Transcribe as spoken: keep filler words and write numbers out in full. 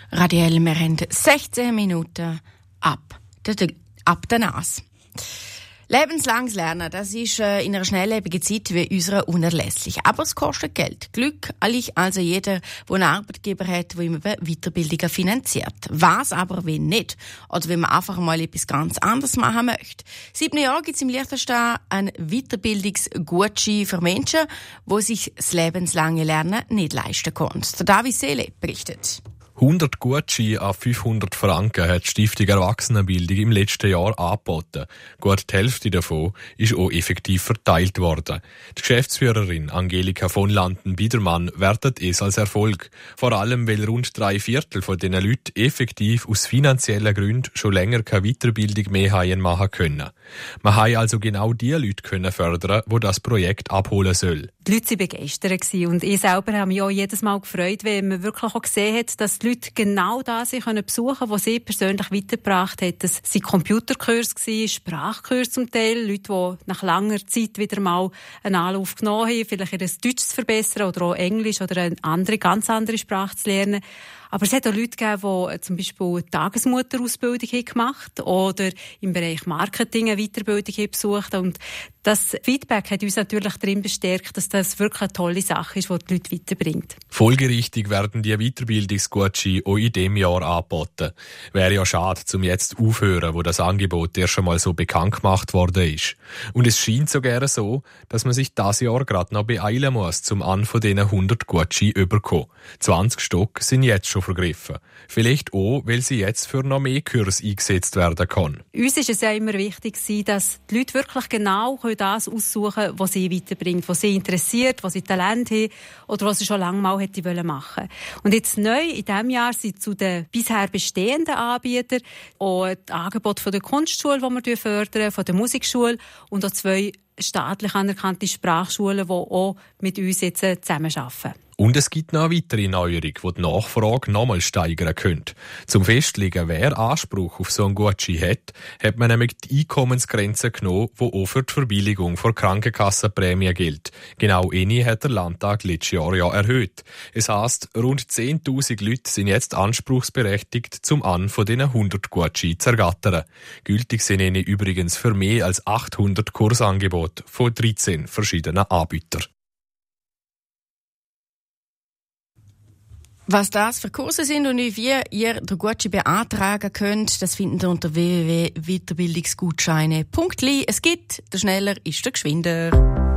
Radiell, wir haben sechzehn Minuten ab der, ab der Nase. Lebenslanges Lernen, das ist äh, in einer schnelllebigen Zeit wie unserer unerlässlich. Aber es kostet Geld. Glück also jeder, der einen Arbeitgeber hat, der ihm Weiterbildungen finanziert. Was aber wenn nicht? Oder wenn man einfach mal etwas ganz anderes machen möchte. Sieben Jahre gibt es im Liechtenstein einen Weiterbildungsgutschein für Menschen, die sich das lebenslange Lernen nicht leisten können. Der David Seele berichtet. hundert Gutscheine an fünfhundert Franken hat die Stiftung Erwachsenenbildung im letzten Jahr angeboten. Gut die Hälfte davon ist auch effektiv verteilt worden. Die Geschäftsführerin Angelika von Landen-Biedermann wertet es als Erfolg. Vor allem, weil rund drei Viertel von diesen Leuten effektiv aus finanziellen Gründen schon länger keine Weiterbildung mehr haben machen können. Man hat also genau die Leute können fördern, die das Projekt abholen soll. Die Leute waren begeistert und ich selber habe mich auch jedes Mal gefreut, weil man wirklich auch gesehen hat, dass die Leute genau das besuchen können, was sie persönlich weitergebracht haben. Das waren Computerkurse, Sprachkurse zum Teil, Leute, die nach langer Zeit wieder mal einen Anlauf genommen haben, vielleicht ihr Deutsch zu verbessern oder auch Englisch oder eine andere, ganz andere Sprache zu lernen. Aber es hat auch Leute gegeben, die zum Beispiel eine Tagesmutterausbildung gemacht haben oder im Bereich Marketing eine Weiterbildung haben besucht. Und das Feedback hat uns natürlich darin bestärkt, dass das wirklich eine tolle Sache ist, die die Leute weiterbringt. Folgerichtig werden die Weiterbildungsgutscheine auch in diesem Jahr angeboten. Wäre ja schade, zum jetzt aufhören, wo das Angebot erst einmal so bekannt gemacht worden ist. Und es scheint sogar so, dass man sich dieses Jahr gerade noch beeilen muss, zum an von diesen hundert Gutscheinen zu bekommen. zwanzig Stück sind jetzt schon vergriffen. Vielleicht auch, weil sie jetzt für noch mehr Kurse eingesetzt werden kann. Uns ist es ja immer wichtig, dass die Leute wirklich genau das aussuchen können, was sie weiterbringt, was sie interessiert, was sie Talent haben oder was sie schon lange mal hätte machen wollen. Und jetzt neu in diesem Jahr sind zu den bisher bestehenden Anbietern auch das Angebot von der Kunstschule, das wir fördern, von der Musikschule und auch zwei staatlich anerkannte Sprachschulen, die auch mit uns jetzt zusammenarbeiten. Und es gibt noch eine weitere Neuerung, die die Nachfrage nochmal steigern könnte. Zum Festlegen, wer Anspruch auf so einen Gutschein hat, hat man nämlich die Einkommensgrenze genommen, die auch für die Verbilligung von Krankenkassenprämie gilt. Genau eine hat der Landtag letztes Jahr ja erhöht. Es heisst, rund zehntausend Leute sind jetzt anspruchsberechtigt, zum an von diesen hundert Gutscheinen zu ergattern. Gültig sind ihnen übrigens für mehr als achthundert Kursangebote von dreizehn verschiedenen Anbietern. Was das für Kurse sind und wie ihr den Gutschein beantragen könnt, das findet ihr unter w w w punkt weiterbildungsgutscheine punkt l i. Es gibt, der schneller ist der geschwinder.